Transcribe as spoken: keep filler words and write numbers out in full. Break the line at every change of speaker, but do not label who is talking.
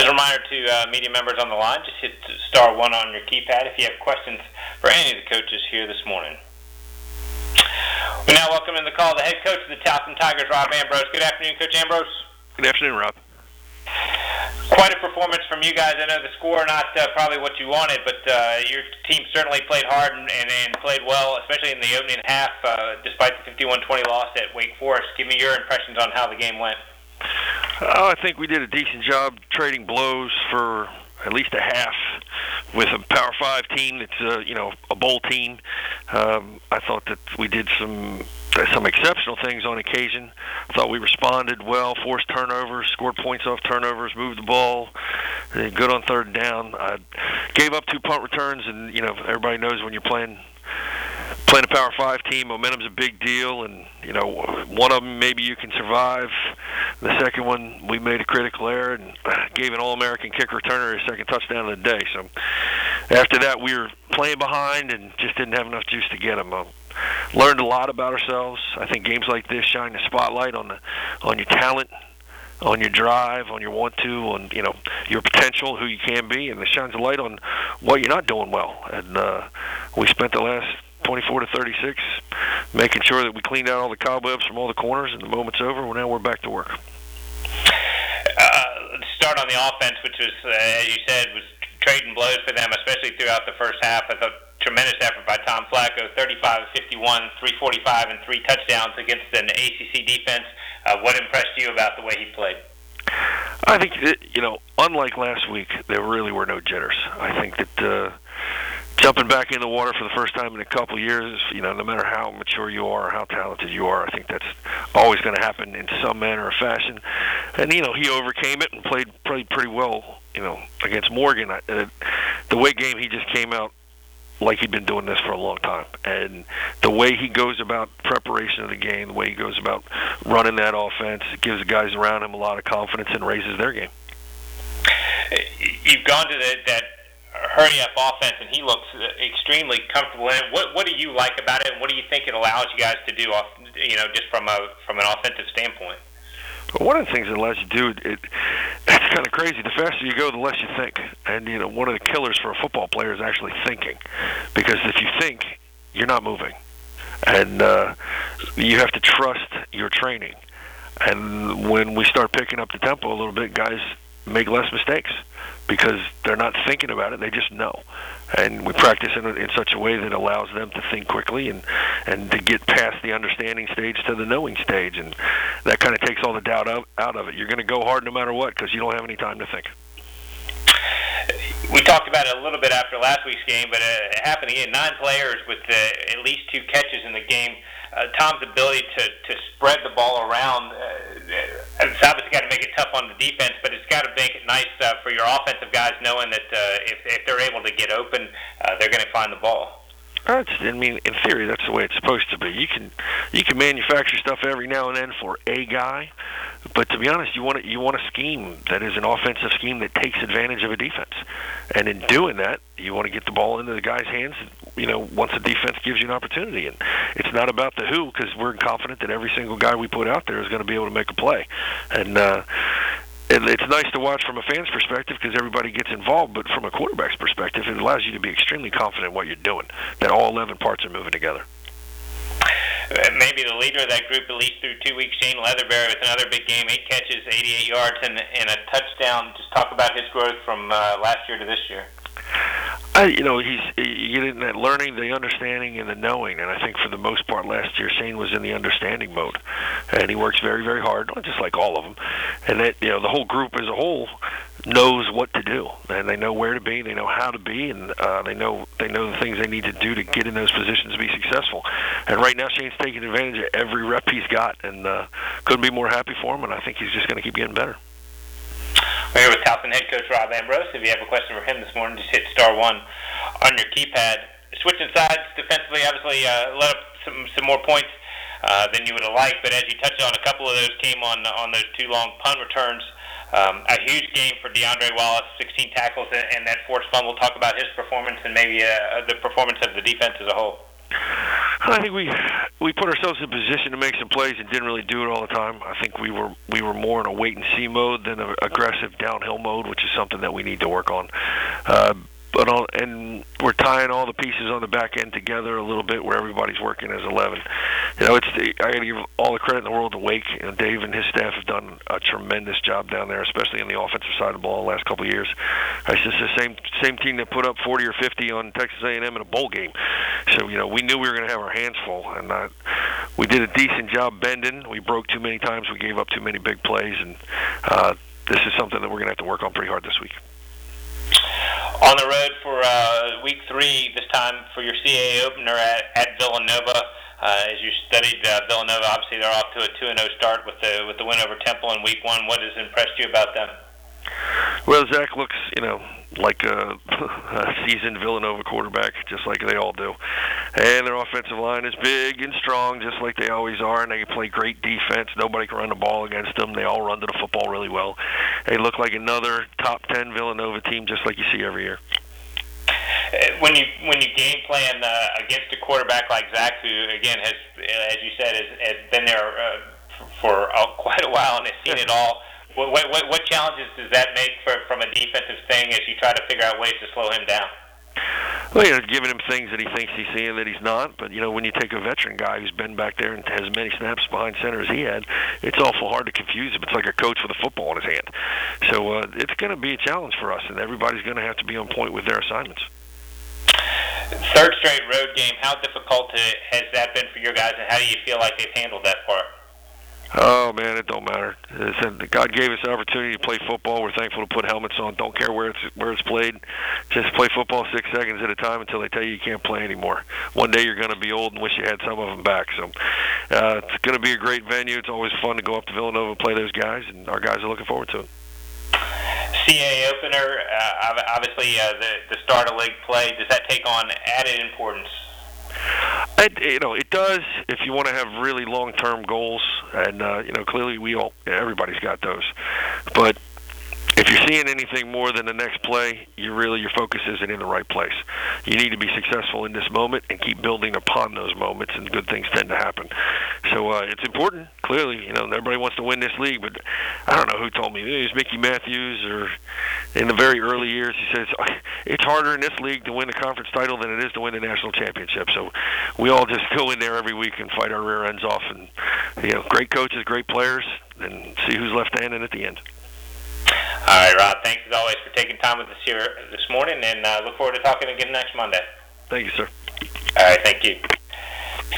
As a reminder to uh, media members on the line, just hit star one on your keypad if you have questions for any of the coaches here this morning. We now welcome in the call the head coach of the Towson Tigers, Rob Ambrose. Good afternoon, Coach Ambrose.
Good afternoon, Rob.
Quite a performance from you guys. I know the score not uh, probably what you wanted, but uh, your team certainly played hard and, and, and played well, especially in the opening half, uh, despite the fifty-one twenty loss at Wake Forest. Give me your impressions on how the game went.
Oh, I think we did a decent job trading blows for at least a half with a Power Five team that's uh, you know a bowl team. Um, I thought that we did some some exceptional things on occasion. I thought we responded well, forced turnovers, scored points off turnovers, moved the ball, good on third down. I gave up two punt returns, and you know everybody knows when you're playing. Playing a Power Five team, momentum's a big deal, and you know one of them maybe you can survive. The second one, we made a critical error and gave an All-American kick returner his second touchdown of the day. So after that, we were playing behind and just didn't have enough juice to get them. Uh, learned a lot about ourselves. I think games like this shine the spotlight on the on your talent, on your drive, on your want-to, on you know your potential, who you can be, and it shines a light on what you're not doing well. And uh, we spent the last twenty-four to thirty-six, making sure that we cleaned out all the cobwebs from all the corners, and the moment's over. Well, now we're back to work.
Uh, let's start on the offense, which was, uh, as you said, was trading blows for them, especially throughout the first half. I thought tremendous effort by Tom Flacco, thirty-five of fifty-one, three forty-five, and three touchdowns against an A C C defense. Uh, what impressed you about the way he played?
I think, that, you know, unlike last week, there really were no jitters. I think that uh, jumping back in the water for the first time in a couple of years, you know, no matter how mature you are or how talented you are, I think that's always going to happen in some manner or fashion. And, you know, he overcame it and played pretty, pretty well, you know, against Morgan. Uh, the way game, he just came out like he'd been doing this for a long time. And the way he goes about preparation of the game, the way he goes about running that offense, it gives the guys around him a lot of confidence and raises their game.
You've gone to the, that hurry-up offense, and he looks extremely comfortable in it. What, what do you like about it, and what do you think it allows you guys to do, off, you know, just from a from an offensive standpoint?
Well, one of the things it allows you to do, it, it's kind of crazy. The faster you go, the less you think. And, you know, one of the killers for a football player is actually thinking. Because if you think, you're not moving. And uh, you have to trust your training. And when we start picking up the tempo a little bit, guys make less mistakes because they're not thinking about it. They just know. And we practice in, in such a way that allows them to think quickly and, and to get past the understanding stage to the knowing stage. And that kind of takes all the doubt out, out of it. You're going to go hard no matter what because you don't have any time to think.
We talked about it a little bit after last week's game, but uh, it happened again. Nine players with uh, at least two catches in the game. Uh, Tom's ability to, to spread the ball around, uh, it's obviously got to make it tough on the defense, but it's got to make it nice uh, for your offensive guys knowing that uh, if, if they're able to get open, uh, they're going to find the ball.
That's, I mean, in theory, that's the way it's supposed to be. You can you can manufacture stuff every now and then for a guy, but to be honest, you want a, you want a scheme that is an offensive scheme that takes advantage of a defense. And in doing that, you want to get the ball into the guy's hands, you know, once the defense gives you an opportunity. And it's not about the who, because we're confident that every single guy we put out there is going to be able to make a play. And uh, it, it's nice to watch from a fan's perspective because everybody gets involved, but from a quarterback's perspective, it allows you to be extremely confident in what you're doing, that all eleven parts are moving together.
Maybe the leader of that group, at least through two weeks, Shane Leatherberry, with another big game, eight catches, eighty-eight yards, and, and a touchdown. Just talk about his growth from uh, last year to this year.
I, you know, he's you get in that learning, the understanding, and the knowing. And I think for the most part last year, Shane was in the understanding mode, and he works very, very hard, just like all of them. And that, you know, the whole group as a whole knows what to do, and they know where to be, they know how to be, and uh, they know they know the things they need to do to get in those positions to be successful. And right now, Shane's taking advantage of every rep he's got, and uh, couldn't be more happy for him. And I think he's just going to keep getting better.
We're here with Towson head coach Rob Ambrose. If you have a question for him this morning, just hit star one on your keypad. Switching sides defensively, obviously uh, let up some some more points uh, than you would have liked, but as you touched on, a couple of those came on on those two long punt returns. Um, a huge game for DeAndre Wallace, sixteen tackles and, and that forced fumble. Talk about his performance and maybe uh, the performance of the defense as a whole.
I think we we put ourselves in position to make some plays and didn't really do it all the time. I think we were we were more in a wait and see mode than an aggressive downhill mode, which is something that we need to work on. Uh, but all, and we're tying all the pieces on the back end together a little bit, where everybody's working as eleven. You know, it's the, I got to give all the credit in the world to Wake. You know, Dave and his staff have done a tremendous job down there, especially on the offensive side of the ball the last couple of years. It's just the same same team that put up forty or fifty on Texas A and M in a bowl game. So, you know, we knew we were going to have our hands full, and uh, we did a decent job bending. We broke too many times. We gave up too many big plays, and uh, this is something that we're going to have to work on pretty hard this week.
On the road for uh, week three, this time for your C A A opener at, at Villanova. Uh, as you studied uh, Villanova, obviously they're off to a two and oh start with the with the win over Temple in week one. What has impressed you about them?
Well, Zach looks, you know, like a, a seasoned Villanova quarterback, just like they all do. And their offensive line is big and strong, just like they always are, and they play great defense. Nobody can run the ball against them. They all run to the football really well. They look like another top ten Villanova team, just like you see every year.
When you when you game plan uh, against a quarterback like Zach, who again has, as you said, has, has been there uh, for uh, quite a while and has seen it all, what, what what challenges does that make for, from a defensive thing as you try to figure out ways to slow him down?
Well, you know, giving him things that he thinks he's seeing that he's not. But, you know, when you take a veteran guy who's been back there and has as many snaps behind center as he had, it's awful hard to confuse him. It's like a coach with a football in his hand. So uh, it's going to be a challenge for us, and everybody's going to have to be on point with their assignments.
Third straight road game, how difficult has that been for your guys, and how do you feel like they've handled that part?
Oh, man, it don't matter. God gave us the opportunity to play football. We're thankful to put helmets on. Don't care where it's where it's played. Just play football six seconds at a time until they tell you you can't play anymore. One day you're going to be old and wish you had some of them back. So uh, it's going to be a great venue. It's always fun to go up to Villanova and play those guys, and our guys are looking forward to it.
C A A opener, uh, obviously uh, the, the start of league play, does that take on added importance?
It, you know, it does if you want to have really long-term goals, and uh, you know, clearly we all, everybody's got those. But if you're seeing anything more than the next play, you really your focus isn't in the right place. You need to be successful in this moment and keep building upon those moments, and good things tend to happen. So uh, it's important. Clearly, you know, everybody wants to win this league, but I don't know who told me. It was Mickey Matthews, or in the very early years, he says it's harder in this league to win the conference title than it is to win the national championship. So we all just go in there every week and fight our rear ends off, and you know, great coaches, great players, and see who's left standing at the end.
All right, Rob, thanks as always for taking time with us here this morning, and uh, look forward to talking again next Monday.
Thank you, sir.
All right, thank you.